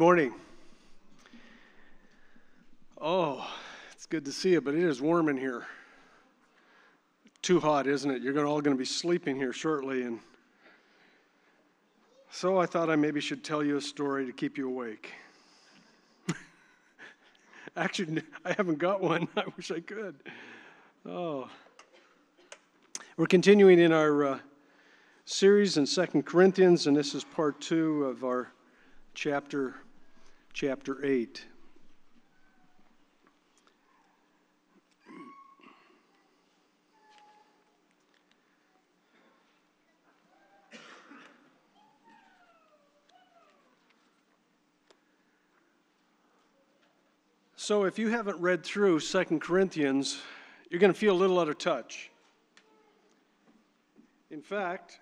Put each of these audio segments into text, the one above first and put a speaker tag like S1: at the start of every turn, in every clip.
S1: Morning. Oh, it's good to see you, but it is warm in here. Too hot, isn't it? You're all going to be sleeping here shortly, and so I thought I maybe should tell you a story to keep you awake. Actually, I haven't got one. I wish I could. Oh. We're continuing in our series in 2 Corinthians, and this is part 2 of our chapter 8. So if you haven't read through 2 Corinthians, you're going to feel a little out of touch. In fact,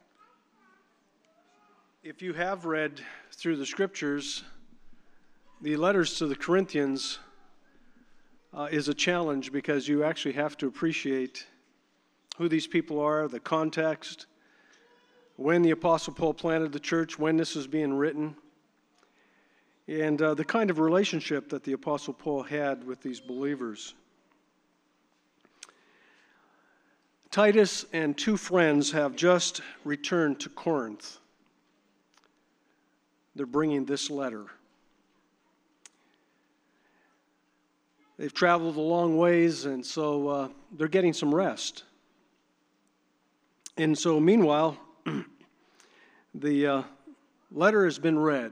S1: if you have read through the scriptures, the letters to the Corinthians is a challenge because you actually have to appreciate who these people are, the context, when the Apostle Paul planted the church, when this is being written, and the kind of relationship that the Apostle Paul had with these believers. Titus and two friends have just returned to Corinth. They're bringing this letter. They've traveled a long ways, and so they're getting some rest. And so meanwhile, the letter has been read.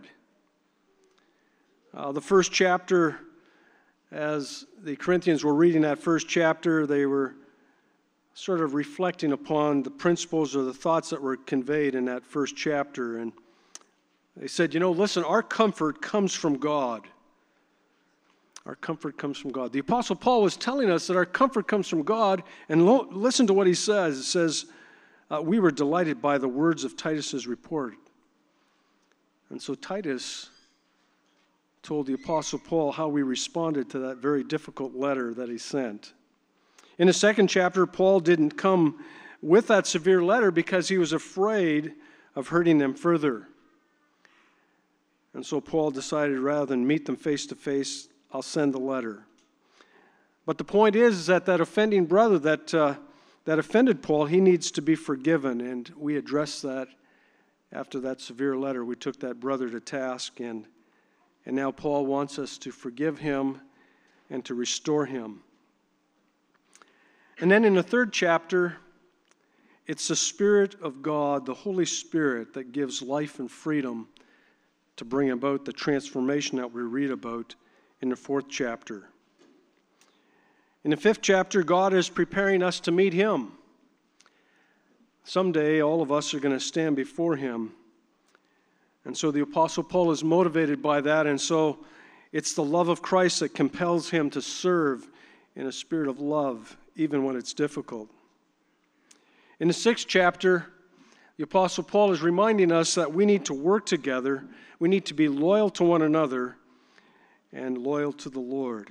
S1: The first chapter, as the Corinthians were reading that first chapter, they were sort of reflecting upon the principles or the thoughts that were conveyed in that first chapter. And they said, listen, our comfort comes from God. Our comfort comes from God. The Apostle Paul was telling us that our comfort comes from God, and listen to what he says. It says, we were delighted by the words of Titus's report. And so Titus told the Apostle Paul how we responded to that very difficult letter that he sent. In the second chapter, Paul didn't come with that severe letter because he was afraid of hurting them further. And so Paul decided rather than meet them face to face, I'll send the letter. But the point is that offending brother that offended Paul, he needs to be forgiven. And we addressed that after that severe letter. We took that brother to task, and now Paul wants us to forgive him and to restore him. And then in the third chapter, it's the Spirit of God, the Holy Spirit, that gives life and freedom to bring about the transformation that we read about in the fourth chapter. In the fifth chapter, God is preparing us to meet Him. Someday, all of us are going to stand before Him. And so the Apostle Paul is motivated by that, and so it's the love of Christ that compels him to serve in a spirit of love, even when it's difficult. In the sixth chapter, the Apostle Paul is reminding us that we need to work together, we need to be loyal to one another, and loyal to the Lord.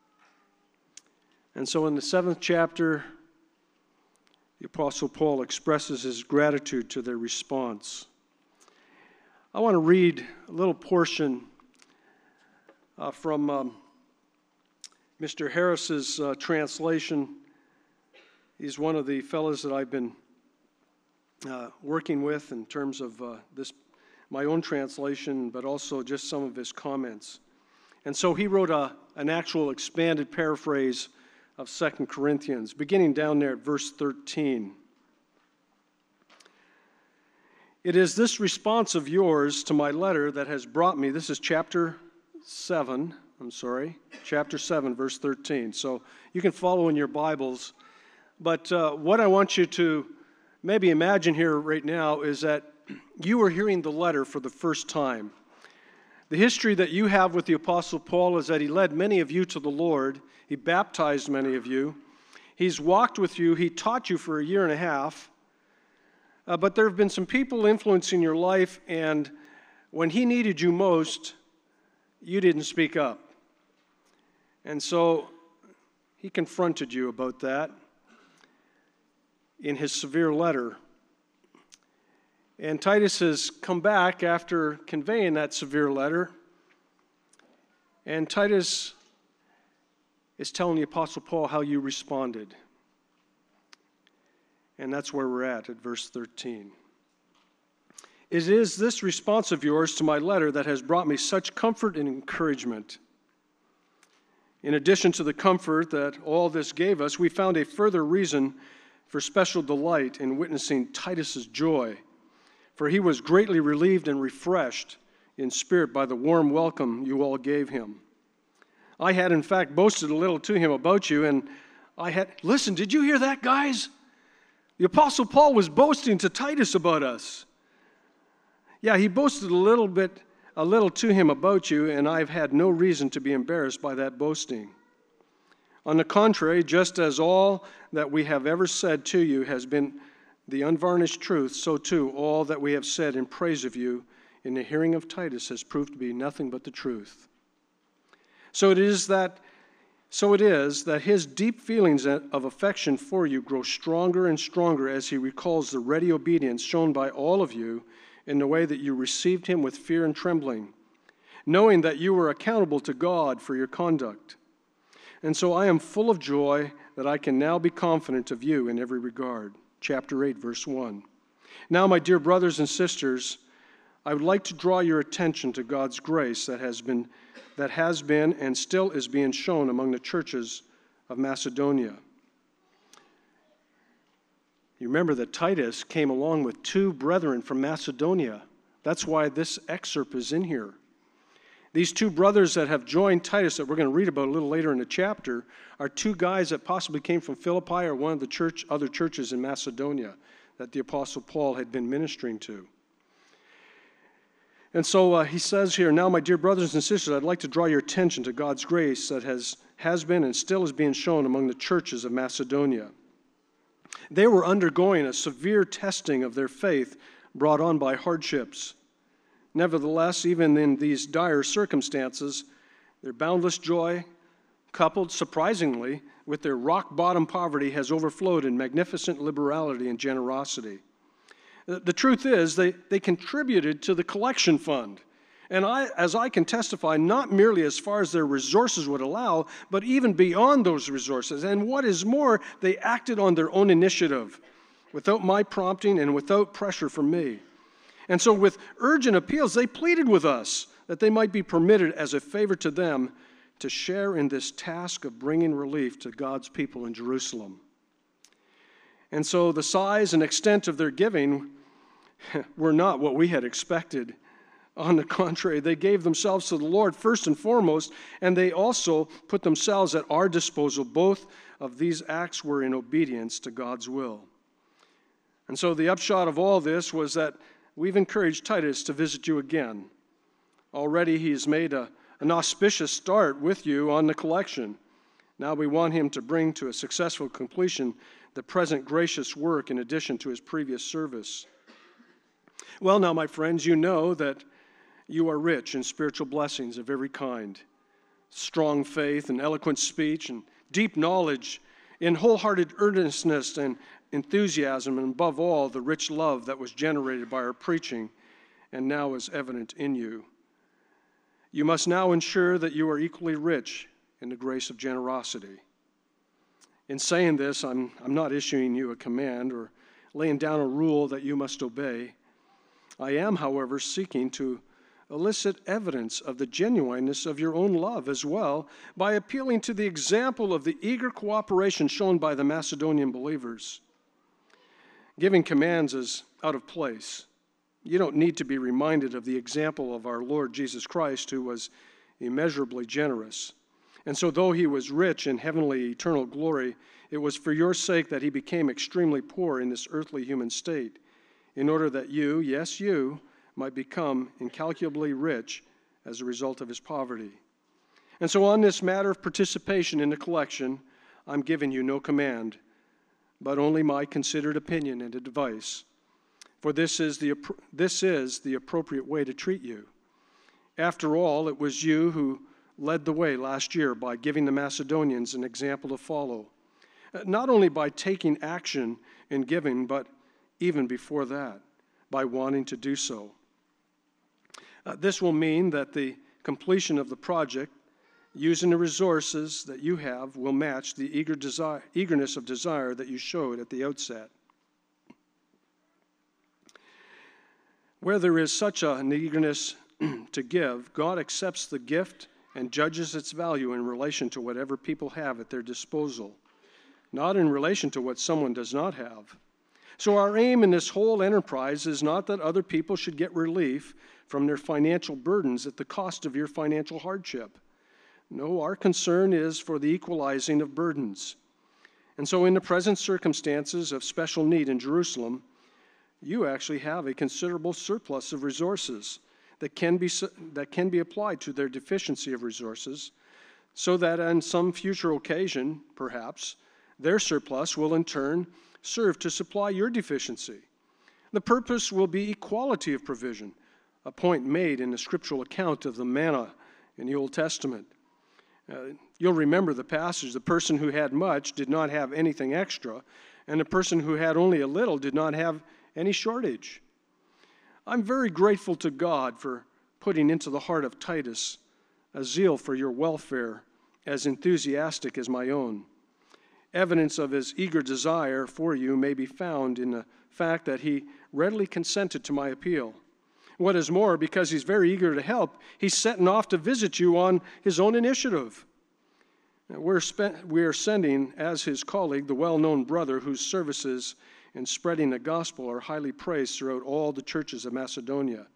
S1: And so in the seventh chapter, the Apostle Paul expresses his gratitude to their response. I want to read a little portion from Mr. Harris's translation. He's one of the fellows that I've been working with in terms of my own translation, but also just some of his comments. And so he wrote an actual expanded paraphrase of 2 Corinthians, beginning down there at verse 13. It is this response of yours to my letter that has brought me, this is chapter 7, verse 13. So you can follow in your Bibles. But what I want you to maybe imagine here right now is that you are hearing the letter for the first time. The history that you have with the Apostle Paul is that he led many of you to the Lord. He baptized many of you. He's walked with you. He taught you for a year and a half. But there have been some people influencing your life, and when he needed you most, you didn't speak up. And so he confronted you about that in his severe letter. And Titus has come back after conveying that severe letter, And Titus is telling the Apostle Paul how you responded. And that's where we're at verse 13. It is this response of yours to my letter that has brought me such comfort and encouragement. In addition to the comfort that all this gave us, we found a further reason for special delight in witnessing Titus's joy, for he was greatly relieved and refreshed in spirit by the warm welcome you all gave him. I had, in fact, boasted a little to him about you, and listen, did you hear that, guys? The Apostle Paul was boasting to Titus about us. Yeah, he boasted a little to him about you, and I've had no reason to be embarrassed by that boasting. On the contrary, just as all that we have ever said to you has been the unvarnished truth, so too all that we have said in praise of you in the hearing of Titus has proved to be nothing but the truth. So it is that his deep feelings of affection for you grow stronger and stronger as he recalls the ready obedience shown by all of you in the way that you received him with fear and trembling, knowing that you were accountable to God for your conduct. And so I am full of joy that I can now be confident of you in every regard. Chapter 8, verse 1. Now, my dear brothers and sisters, I would like to draw your attention to God's grace that has been and still is being shown among the churches of Macedonia. You remember that Titus came along with two brethren from Macedonia. That's why this excerpt is in here. These two brothers that have joined Titus, that we're going to read about a little later in the chapter, are two guys that possibly came from Philippi or one of the other churches in Macedonia that the Apostle Paul had been ministering to. And so he says here, now, my dear brothers and sisters, I'd like to draw your attention to God's grace that has been and still is being shown among the churches of Macedonia. They were undergoing a severe testing of their faith brought on by hardships. Nevertheless, even in these dire circumstances, their boundless joy, coupled, surprisingly, with their rock-bottom poverty, has overflowed in magnificent liberality and generosity. The truth is, they contributed to the collection fund. And as I can testify, not merely as far as their resources would allow, but even beyond those resources. And what is more, they acted on their own initiative, without my prompting and without pressure from me. And so with urgent appeals, they pleaded with us that they might be permitted as a favor to them to share in this task of bringing relief to God's people in Jerusalem. And so the size and extent of their giving were not what we had expected. On the contrary, they gave themselves to the Lord first and foremost, and they also put themselves at our disposal. Both of these acts were in obedience to God's will. And so the upshot of all this was that we've encouraged Titus to visit you again. Already he's made an auspicious start with you on the collection. Now we want him to bring to a successful completion the present gracious work in addition to his previous service. Well, now, my friends, you know that you are rich in spiritual blessings of every kind, strong faith and eloquent speech and deep knowledge, in wholehearted earnestness and enthusiasm, and above all, the rich love that was generated by our preaching and now is evident in you. You must now ensure that you are equally rich in the grace of generosity. In saying this, I'm not issuing you a command or laying down a rule that you must obey. I am, however, seeking to elicit evidence of the genuineness of your own love as well by appealing to the example of the eager cooperation shown by the Macedonian believers. Giving commands is out of place. You don't need to be reminded of the example of our Lord Jesus Christ, who was immeasurably generous. And so though he was rich in heavenly eternal glory, it was for your sake that he became extremely poor in this earthly human state, in order that you, yes, you, might become incalculably rich as a result of his poverty. And so on this matter of participation in the collection, I'm giving you no command, but only my considered opinion and advice. For this is the appropriate way to treat you. After all, it was you who led the way last year by giving the Macedonians an example to follow, not only by taking action in giving, but even before that, by wanting to do so. This will mean that the completion of the project using the resources that you have will match the eagerness of desire that you showed at the outset. Where there is such an eagerness to give, God accepts the gift and judges its value in relation to whatever people have at their disposal, not in relation to what someone does not have. So our aim in this whole enterprise is not that other people should get relief from their financial burdens at the cost of your financial hardship. No, our concern is for the equalizing of burdens. And so in the present circumstances of special need in Jerusalem, you actually have a considerable surplus of resources that can be applied to their deficiency of resources, so that on some future occasion, perhaps, their surplus will in turn serve to supply your deficiency. The purpose will be equality of provision, a point made in the scriptural account of the manna in the Old Testament. You'll remember the passage. The person who had much did not have anything extra, and the person who had only a little did not have any shortage. I'm very grateful to God for putting into the heart of Titus a zeal for your welfare as enthusiastic as my own. Evidence of his eager desire for you may be found in the fact that he readily consented to my appeal. What is more, because he's very eager to help, he's setting off to visit you on his own initiative. We are sending as his colleague the well-known brother whose services in spreading the gospel are highly praised throughout all the churches of Macedonia.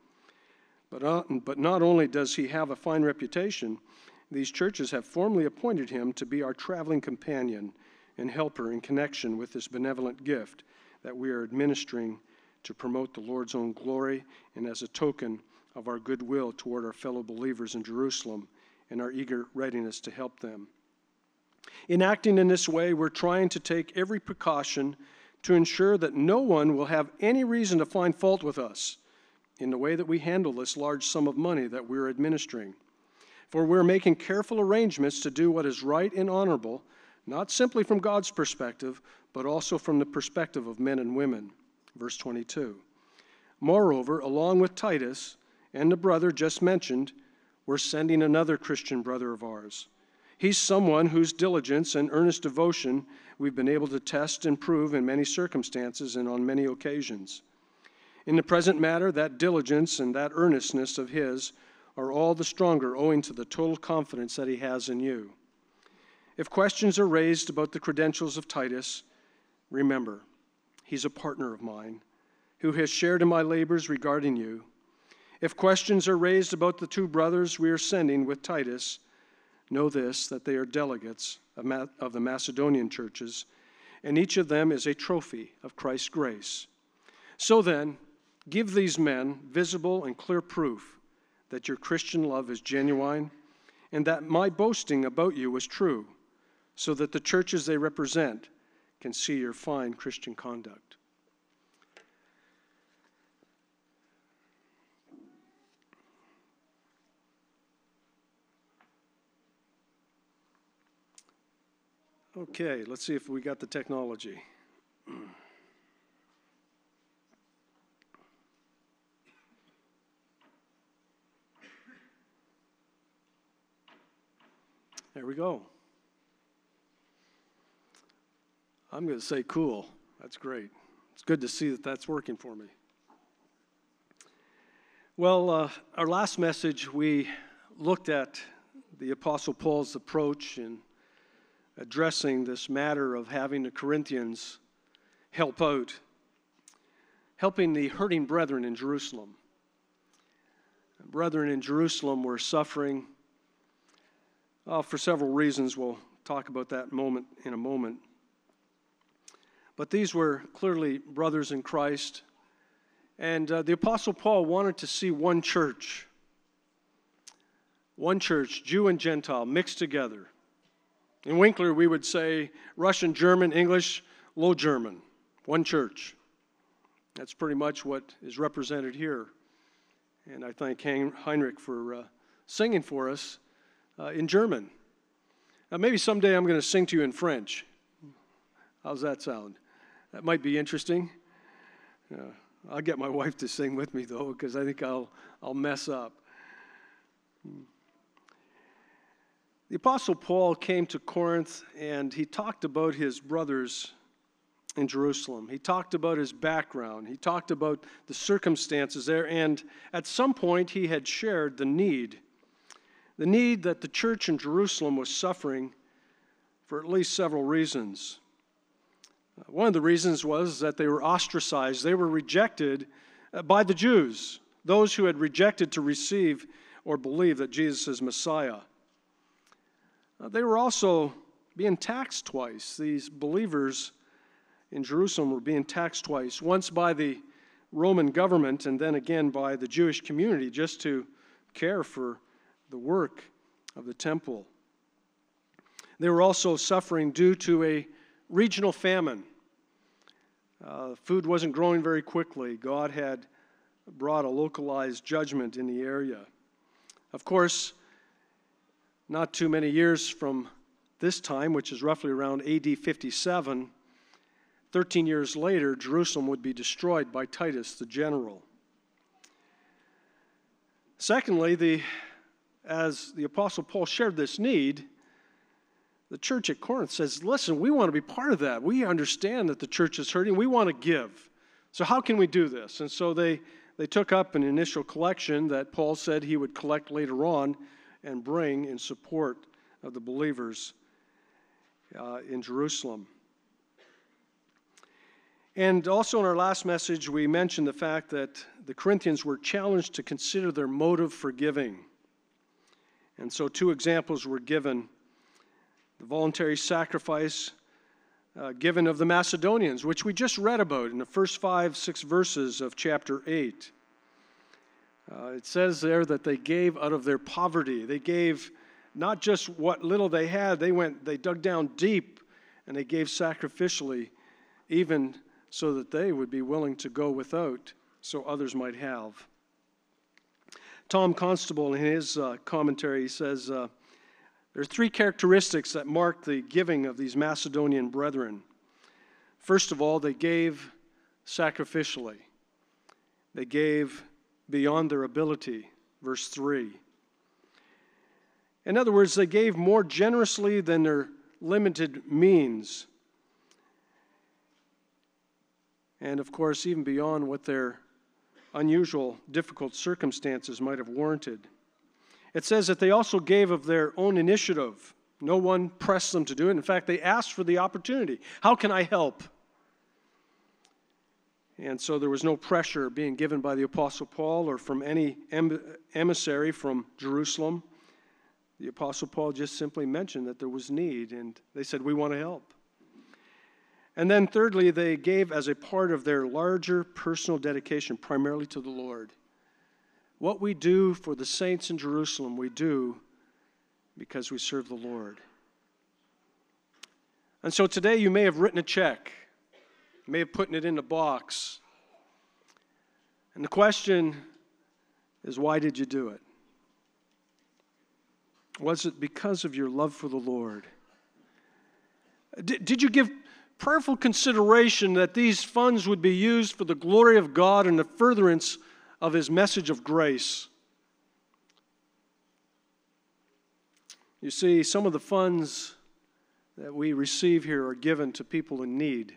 S1: But not only does he have a fine reputation, these churches have formally appointed him to be our traveling companion and helper in connection with this benevolent gift that we are administering to promote the Lord's own glory and as a token of our goodwill toward our fellow believers in Jerusalem and our eager readiness to help them. In acting in this way, we're trying to take every precaution to ensure that no one will have any reason to find fault with us in the way that we handle this large sum of money that we're administering. For we're making careful arrangements to do what is right and honorable, not simply from God's perspective, but also from the perspective of men and women. Verse 22. Moreover, along with Titus and the brother just mentioned, we're sending another Christian brother of ours. He's someone whose diligence and earnest devotion we've been able to test and prove in many circumstances and on many occasions. In the present matter, that diligence and that earnestness of his are all the stronger owing to the total confidence that he has in you. If questions are raised about the credentials of Titus, remember, he's a partner of mine who has shared in my labors regarding you. If questions are raised about the two brothers we are sending with Titus, know this, that they are delegates of the Macedonian churches, and each of them is a trophy of Christ's grace. So then, give these men visible and clear proof that your Christian love is genuine and that my boasting about you was true, so that the churches they represent can see your fine Christian conduct. Okay, let's see if we got the technology. There we go. I'm going to say cool. That's great. It's good to see that that's working for me. Well, our last message, we looked at the Apostle Paul's approach in addressing this matter of having the Corinthians help out, helping the hurting brethren in Jerusalem. Brethren in Jerusalem were suffering for several reasons. We'll talk about that in a moment. But these were clearly brothers in Christ. And the Apostle Paul wanted to see one church, Jew and Gentile, mixed together. In Winkler, we would say Russian, German, English, Low German, one church. That's pretty much what is represented here. And I thank Heinrich for singing for us in German. Now, maybe someday I'm going to sing to you in French. How's that sound? That might be interesting. I'll get my wife to sing with me, though, because I think I'll mess up. The Apostle Paul came to Corinth and he talked about his brothers in Jerusalem. He talked about his background. He talked about the circumstances there, and at some point he had shared the need that the church in Jerusalem was suffering for at least several reasons. One of the reasons was that they were ostracized. They were rejected by the Jews, those who had rejected to receive or believe that Jesus is Messiah. They were also being taxed twice. These believers in Jerusalem were being taxed twice, once by the Roman government and then again by the Jewish community just to care for the work of the temple. They were also suffering due to a regional famine. Food wasn't growing very quickly. God had brought a localized judgment in the area. Of course, not too many years from this time, which is roughly around AD 57, 13 years later, Jerusalem would be destroyed by Titus the general. Secondly, as the Apostle Paul shared this need, the church at Corinth says, listen, we want to be part of that. We understand that the church is hurting. We want to give. So how can we do this? And so they took up an initial collection that Paul said he would collect later on and bring in support of the believers in Jerusalem. And also in our last message, we mentioned the fact that the Corinthians were challenged to consider their motive for giving. And so 2 examples were given. The voluntary sacrifice given of the Macedonians, which we just read about in the first 5-6 verses of chapter 8. It says there that they gave out of their poverty. They gave not just what little they had, they dug down deep and they gave sacrificially, even so that they would be willing to go without, so others might have. Tom Constable, in his commentary, says there are 3 characteristics that mark the giving of these Macedonian brethren. First of all, they gave sacrificially. They gave beyond their ability, verse 3. In other words, they gave more generously than their limited means. And of course, even beyond what their unusual, difficult circumstances might have warranted. It says that they also gave of their own initiative. No one pressed them to do it. In fact, they asked for the opportunity. How can I help? And so there was no pressure being given by the Apostle Paul or from any emissary from Jerusalem. The Apostle Paul just simply mentioned that there was need, and they said, we want to help. And then thirdly, they gave as a part of their larger personal dedication, primarily to the Lord. What we do for the saints in Jerusalem, we do because we serve the Lord. And so today you may have written a check. You may have put it in a box. And the question is, why did you do it? Was it because of your love for the Lord? Did you give prayerful consideration that these funds would be used for the glory of God and the furtherance of His message of grace? You see, some of the funds that we receive here are given to people in need.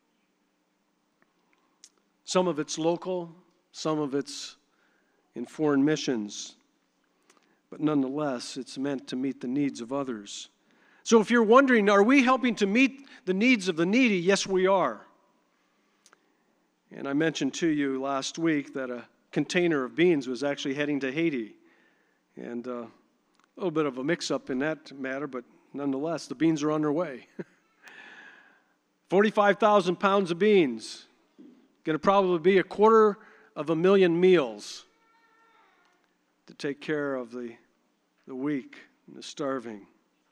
S1: Some of it's local, some of it's in foreign missions. But nonetheless, it's meant to meet the needs of others. So if you're wondering, are we helping to meet the needs of the needy? Yes, we are. And I mentioned to you last week that a container of beans was actually heading to Haiti. And a little bit of a mix-up in that matter, but nonetheless, the beans are on their way. 45,000 pounds of beans. Going to probably be 250,000 meals to take care of the weak and the starving.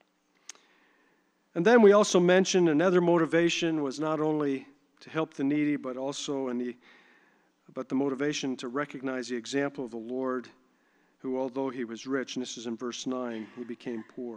S1: And then we also mentioned another motivation was not only to help the needy, but also the motivation to recognize the example of the Lord, who, although He was rich, and this is in verse 9, He became poor.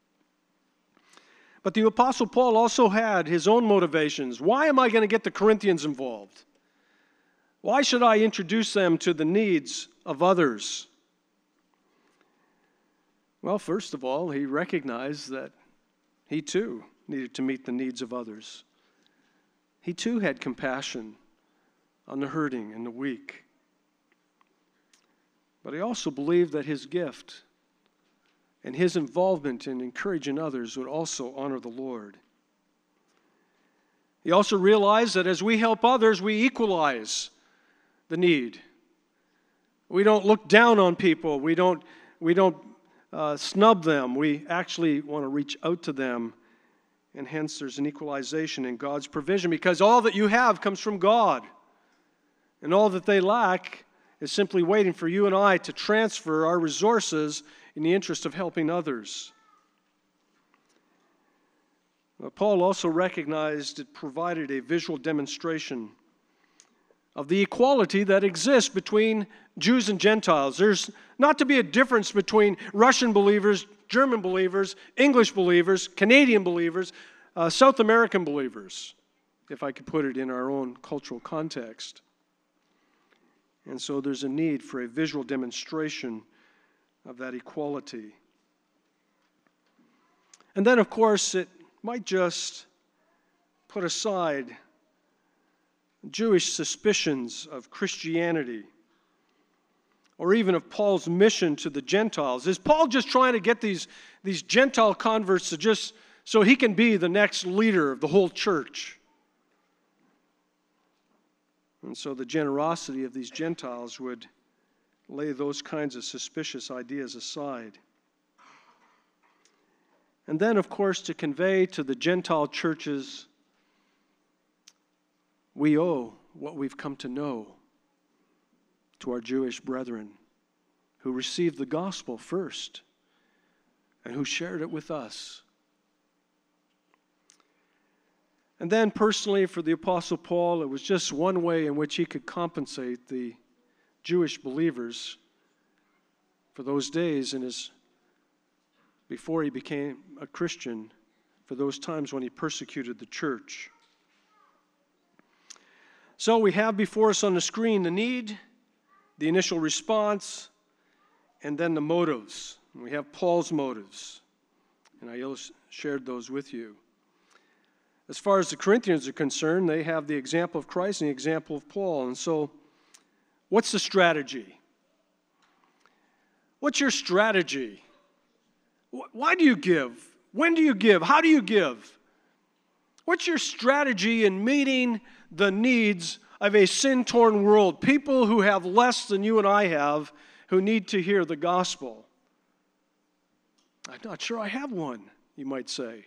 S1: But the Apostle Paul also had his own motivations. Why am I going to get the Corinthians involved? Why should I introduce them to the needs of others? Well, first of all, he recognized that he too needed to meet the needs of others. He too had compassion on the hurting and the weak. But he also believed that his gift and his involvement in encouraging others would also honor the Lord. He also realized that as we help others, we equalize the need. We don't look down on people. We don't snub them. We actually want to reach out to them. And hence there's an equalization in God's provision, because all that you have comes from God. And all that they lack is simply waiting for you and I to transfer our resources in the interest of helping others. Paul also recognized it provided a visual demonstration of the equality that exists between Jews and Gentiles. There's not to be a difference between Russian believers, German believers, English believers, Canadian believers, South American believers, if I could put it in our own cultural context. And so there's a need for a visual demonstration of that equality. And then, of course, it might just put aside Jewish suspicions of Christianity or even of Paul's mission to the Gentiles. Is Paul just trying to get these Gentile converts to just so he can be the next leader of the whole church? And so the generosity of these Gentiles would lay those kinds of suspicious ideas aside. And then, of course, to convey to the Gentile churches, we owe what we've come to know to our Jewish brethren who received the gospel first and who shared it with us. And then personally for the Apostle Paul, it was just one way in which he could compensate the Jewish believers for those days before he became a Christian, for those times when he persecuted the church. So we have before us on the screen the need, the initial response, and then the motives. And we have Paul's motives, and I shared those with you. As far as the Corinthians are concerned, they have the example of Christ and the example of Paul. And so, what's the strategy? What's your strategy? Why do you give? When do you give? How do you give? What's your strategy in meeting the needs of a sin-torn world? People who have less than you and I have, who need to hear the gospel. I'm not sure I have one, you might say.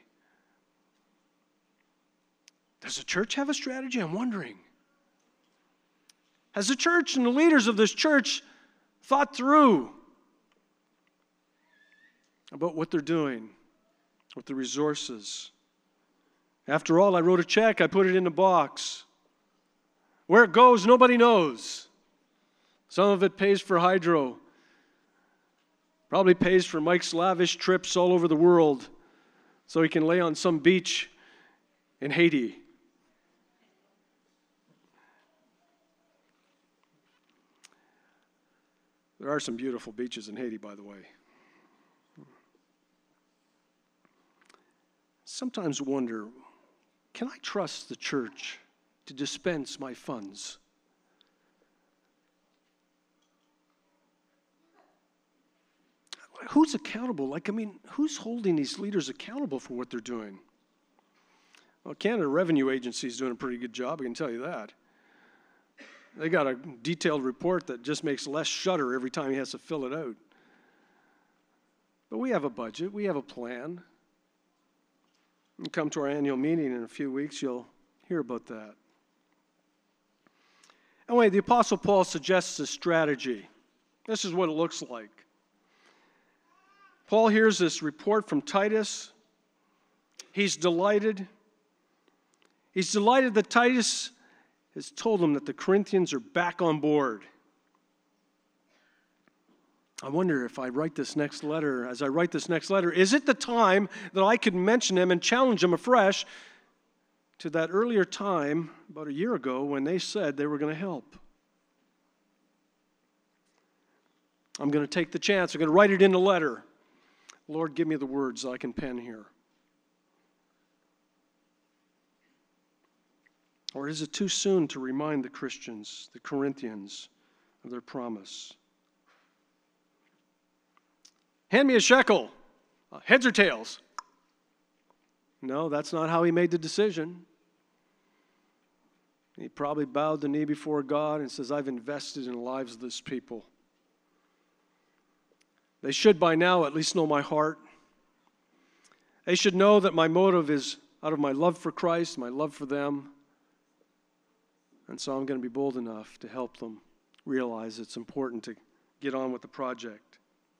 S1: Does the church have a strategy? I'm wondering. Has the church and the leaders of this church thought through about what they're doing with the resources? After all, I wrote a check, I put it in a box. Where it goes, nobody knows. Some of it pays for hydro. Probably pays for Mike's lavish trips all over the world so he can lay on some beach in Haiti. There are some beautiful beaches in Haiti, by the way. Sometimes wonder, can I trust the church to dispense my funds? Who's accountable? Who's holding these leaders accountable for what they're doing? Well, Canada Revenue Agency is doing a pretty good job, I can tell you that. They got a detailed report that just makes Les shudder every time he has to fill it out. But we have a budget, we have a plan. You come to our annual meeting in a few weeks, you'll hear about that. Anyway, the Apostle Paul suggests a strategy. This is what it looks like. Paul hears this report from Titus. He's delighted. He's delighted that Titus has told him that the Corinthians are back on board. I wonder if I write this next letter, is it the time that I could mention them and challenge them afresh to that earlier time, about a year ago, when they said they were going to help? I'm going to take the chance. I'm going to write it in the letter. Lord, give me the words I can pen here. Or is it too soon to remind the Christians, the Corinthians, of their promise? Hand me a shekel, heads or tails? No, that's not how he made the decision. He probably bowed the knee before God and says, I've invested in the lives of this people. They should by now at least know my heart. They should know that my motive is out of my love for Christ, my love for them. And so I'm going to be bold enough to help them realize it's important to get on with the project.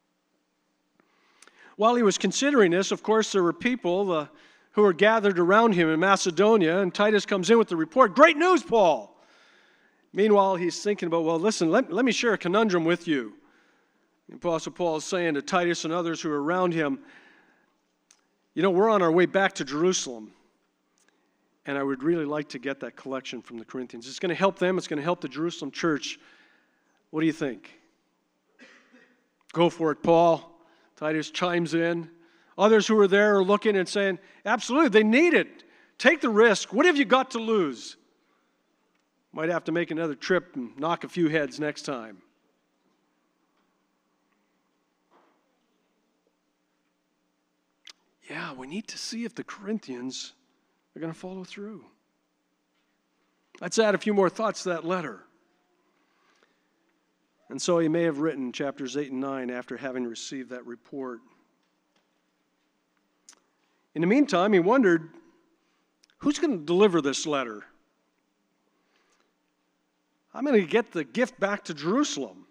S1: While he was considering this, of course, there were people who were gathered around him in Macedonia, and Titus comes in with the report, great news, Paul. Meanwhile, he's thinking about, well, listen, let me share a conundrum with you. The Apostle Paul is saying to Titus and others who are around him, we're on our way back to Jerusalem, and I would really like to get that collection from the Corinthians. It's going to help them. It's going to help the Jerusalem church. What do you think? Go for it, Paul. Titus chimes in. Others who are there are looking and saying, absolutely, they need it. Take the risk. What have you got to lose? Might have to make another trip and knock a few heads next time. Yeah, we need to see if the Corinthians are going to follow through. Let's add a few more thoughts to that letter. And so he may have written chapters 8 and 9 after having received that report. In the meantime, he wondered, who's going to deliver this letter? I'm going to get the gift back to Jerusalem.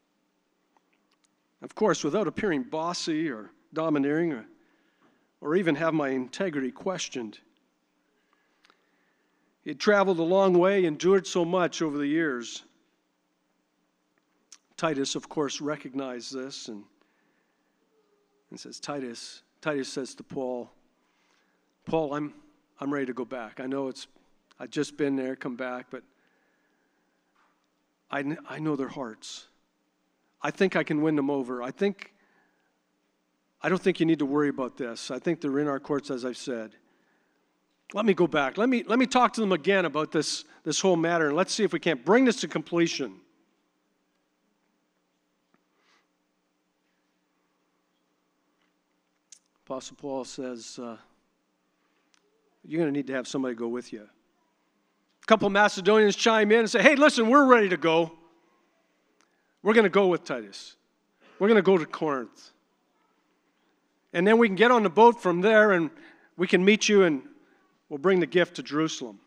S1: Of course, without appearing bossy or domineering or even have my integrity questioned. He had traveled a long way, endured so much over the years. Titus, of course, recognized this and says, Titus says to Paul, I'm ready to go back. I know I've just been there, come back, but I know their hearts. I think I can win them over. I don't think you need to worry about this. I think they're in our courts, as I've said. Let me go back. Let me talk to them again about this whole matter, and let's see if we can't bring this to completion. Apostle Paul says, you're going to need to have somebody go with you. A couple of Macedonians chime in and say, hey, listen, we're ready to go. We're going to go with Titus. We're going to go to Corinth. And then we can get on the boat from there and we can meet you and we'll bring the gift to Jerusalem.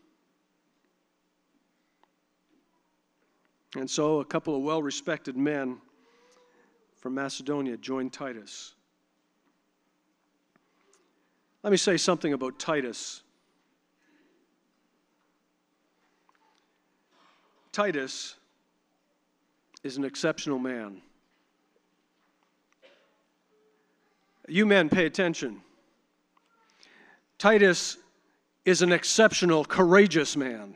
S1: And so a couple of well-respected men from Macedonia joined Titus. Let me say something about Titus. Titus is an exceptional man. You men, pay attention. Titus is an exceptional, courageous man.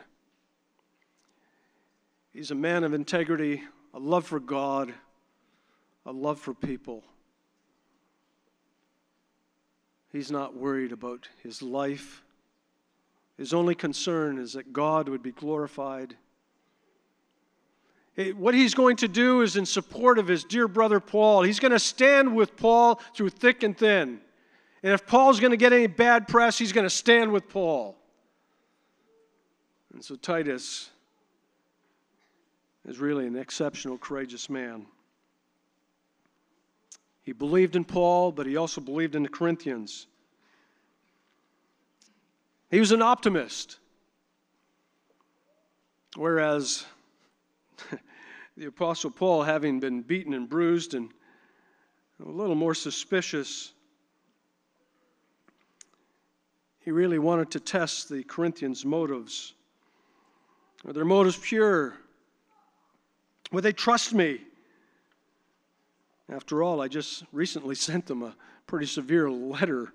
S1: He's a man of integrity, a love for God, a love for people. He's not worried about his life. His only concern is that God would be glorified. What he's going to do is in support of his dear brother Paul. He's going to stand with Paul through thick and thin. And if Paul's going to get any bad press, he's going to stand with Paul. And so Titus is really an exceptional, courageous man. He believed in Paul, but he also believed in the Corinthians. He was an optimist. Whereas the Apostle Paul, having been beaten and bruised and a little more suspicious, he really wanted to test the Corinthians' motives. Are their motives pure? Would they trust me? After all, I just recently sent them a pretty severe letter.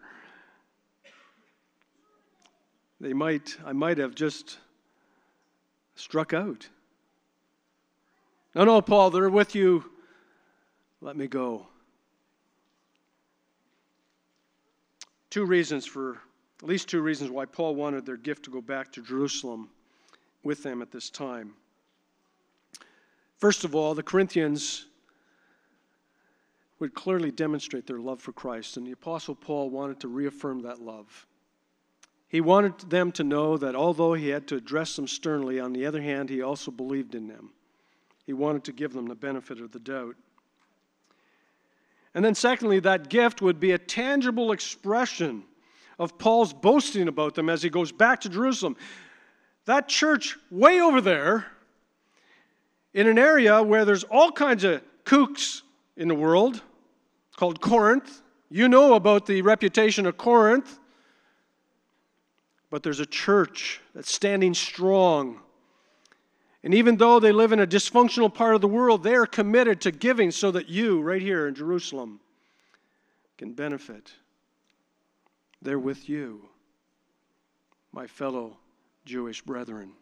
S1: I might have just struck out. No, Paul, they're with you. Let me go. at least two reasons why Paul wanted their gift to go back to Jerusalem with them at this time. First of all, the Corinthians would clearly demonstrate their love for Christ, and the Apostle Paul wanted to reaffirm that love. He wanted them to know that although he had to address them sternly, on the other hand, he also believed in them. He wanted to give them the benefit of the doubt. And then secondly, that gift would be a tangible expression of Paul's boasting about them as he goes back to Jerusalem. That church way over there, in an area where there's all kinds of kooks in the world, called Corinth. You know about the reputation of Corinth. But there's a church that's standing strong. And even though they live in a dysfunctional part of the world, they are committed to giving so that you, right here in Jerusalem, can benefit. They're with you, my fellow Jewish brethren.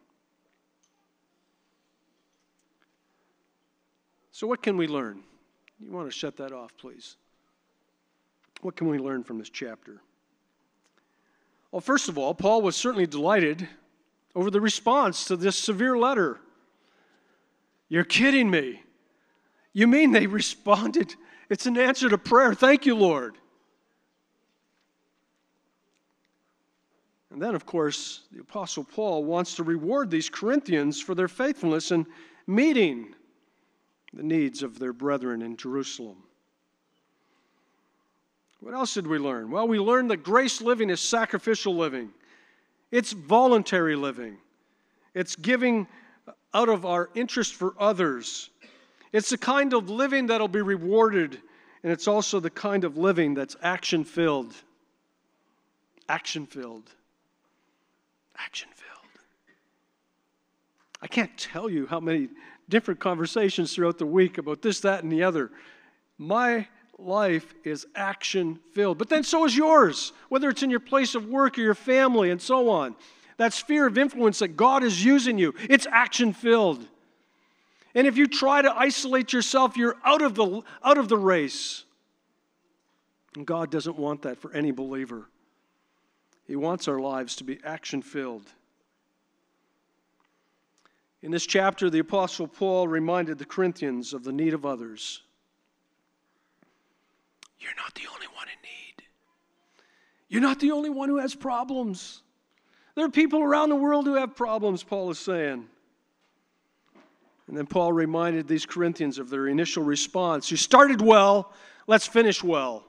S1: So what can we learn? You want to shut that off, please. What can we learn from this chapter? Well, first of all, Paul was certainly delighted over the response to this severe letter. You're kidding me. You mean they responded? It's an answer to prayer. Thank you, Lord. And then, of course, the Apostle Paul wants to reward these Corinthians for their faithfulness in meeting the needs of their brethren in Jerusalem. What else did we learn? Well, we learned that grace living is sacrificial living. It's voluntary living. It's giving out of our interest for others. It's the kind of living that'll be rewarded, and it's also the kind of living that's action-filled. Action-filled. Action-filled. I can't tell you how many different conversations throughout the week about this, that, and the other. My life is action-filled. But then so is yours, whether it's in your place of work or your family and so on. That sphere of influence that God is using you, it's action-filled. And if you try to isolate yourself, you're out of the race. And God doesn't want that for any believer. He wants our lives to be action-filled. In this chapter, the Apostle Paul reminded the Corinthians of the need of others. You're not the only one in need. You're not the only one who has problems. There are people around the world who have problems, Paul is saying. And then Paul reminded these Corinthians of their initial response. You started well, let's finish well.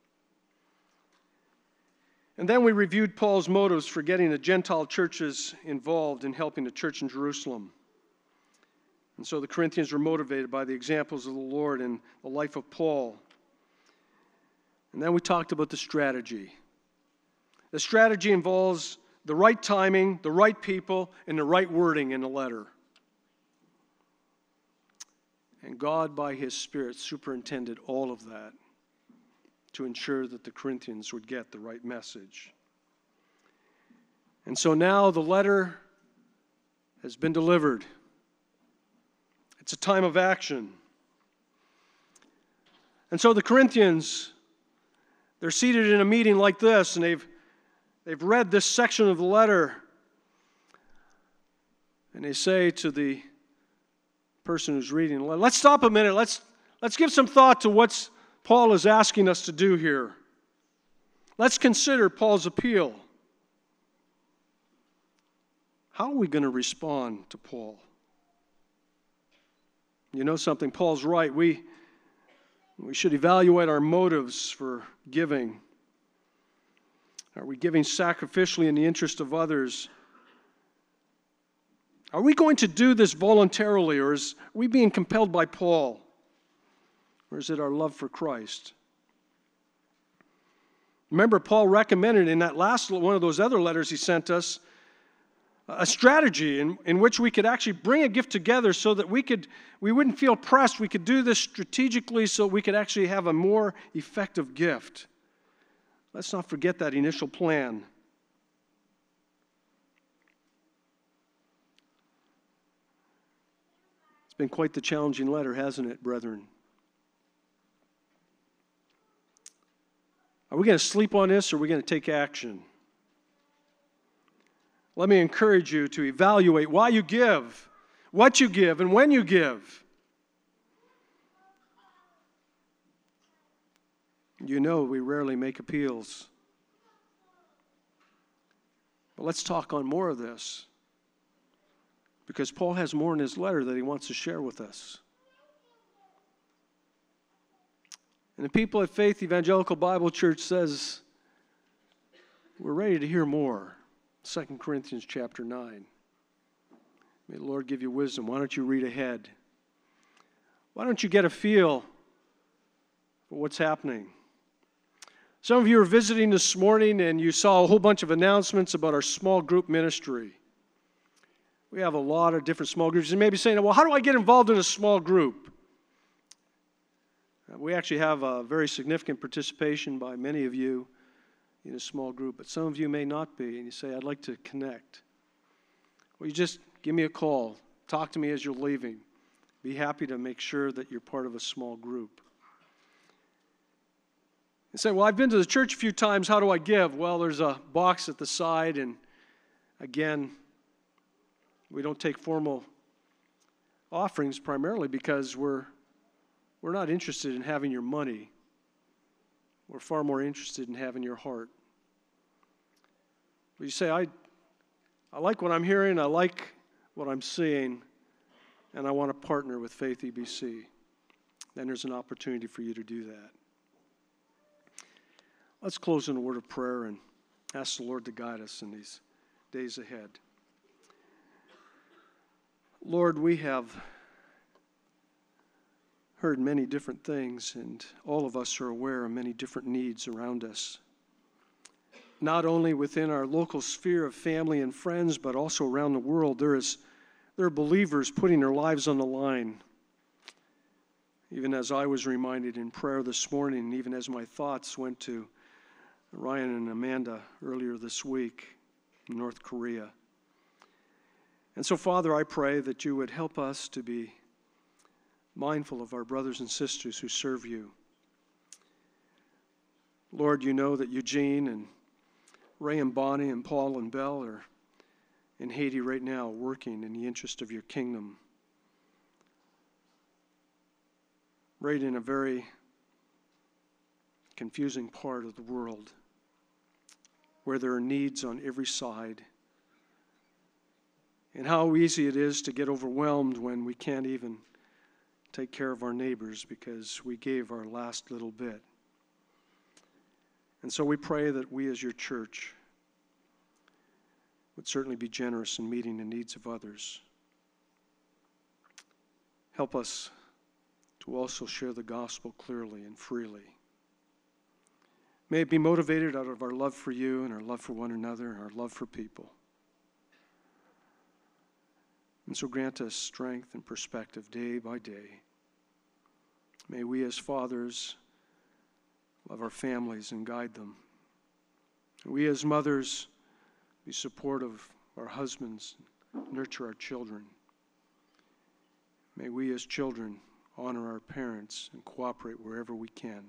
S1: And then we reviewed Paul's motives for getting the Gentile churches involved in helping the church in Jerusalem. And so the Corinthians were motivated by the examples of the Lord and the life of Paul. And then we talked about the strategy. The strategy involves the right timing, the right people, and the right wording in the letter. And God, by His Spirit, superintended all of that to ensure that the Corinthians would get the right message. And so now the letter has been delivered. It's a time of action. And so the Corinthians, they're seated in a meeting like this, and they've read this section of the letter, and they say to the person who's reading the letter, let's stop a minute, let's give some thought to what Paul is asking us to do here. Let's consider Paul's appeal. How are we going to respond to Paul? You know something, Paul's right. We should evaluate our motives for giving. Are we giving sacrificially in the interest of others? Are we going to do this voluntarily, or are we being compelled by Paul? Or is it our love for Christ? Remember, Paul recommended in that last one of those other letters he sent us a strategy in which we could actually bring a gift together so that we wouldn't feel pressed. We could do this strategically so we could actually have a more effective gift. Let's not forget that initial plan. It's been quite the challenging letter, hasn't it, brethren? Are we going to sleep on this or are we going to take action? Let me encourage you to evaluate why you give, what you give, and when you give. You know we rarely make appeals. But let's talk on more of this, because Paul has more in his letter that he wants to share with us. And the people at Faith Evangelical Bible Church says, we're ready to hear more. 2 Corinthians chapter 9. May the Lord give you wisdom. Why don't you read ahead? Why don't you get a feel for what's happening? Some of you are visiting this morning and you saw a whole bunch of announcements about our small group ministry. We have a lot of different small groups. You may be saying, well, how do I get involved in a small group? We actually have a very significant participation by many of you in a small group, but some of you may not be, and you say, I'd like to connect. Well, you just give me a call. Talk to me as you're leaving. Be happy to make sure that you're part of a small group. You say, well, I've been to the church a few times. How do I give? Well, there's a box at the side, and again, we don't take formal offerings primarily because we're not interested in having your money. We're far more interested in having your heart. But you say, I like what I'm hearing, I like what I'm seeing, and I want to partner with Faith EBC. Then there's an opportunity for you to do that. Let's close in a word of prayer and ask the Lord to guide us in these days ahead. Lord, we have heard many different things, and all of us are aware of many different needs around us. Not only within our local sphere of family and friends, but also around the world. There are believers putting their lives on the line. Even as I was reminded in prayer this morning, even as my thoughts went to Ryan and Amanda earlier this week in North Korea. And so, Father, I pray that you would help us to be mindful of our brothers and sisters who serve you. Lord, you know that Eugene and Ray and Bonnie and Paul and Belle are in Haiti right now working in the interest of your kingdom. Right in a very confusing part of the world where there are needs on every side. And how easy it is to get overwhelmed when we can't even take care of our neighbors because we gave our last little bit. And so we pray that we as your church would certainly be generous in meeting the needs of others. Help us to also share the gospel clearly and freely. May it be motivated out of our love for you and our love for one another and our love for people. And so grant us strength and perspective day by day. May we as fathers love our families and guide them. We as mothers be supportive of our husbands, nurture our children. May we as children honor our parents and cooperate wherever we can.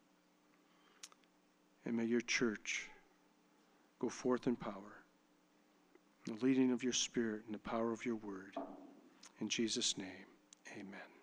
S1: And may your church go forth in power, in the leading of your Spirit and the power of your word. In Jesus' name, amen.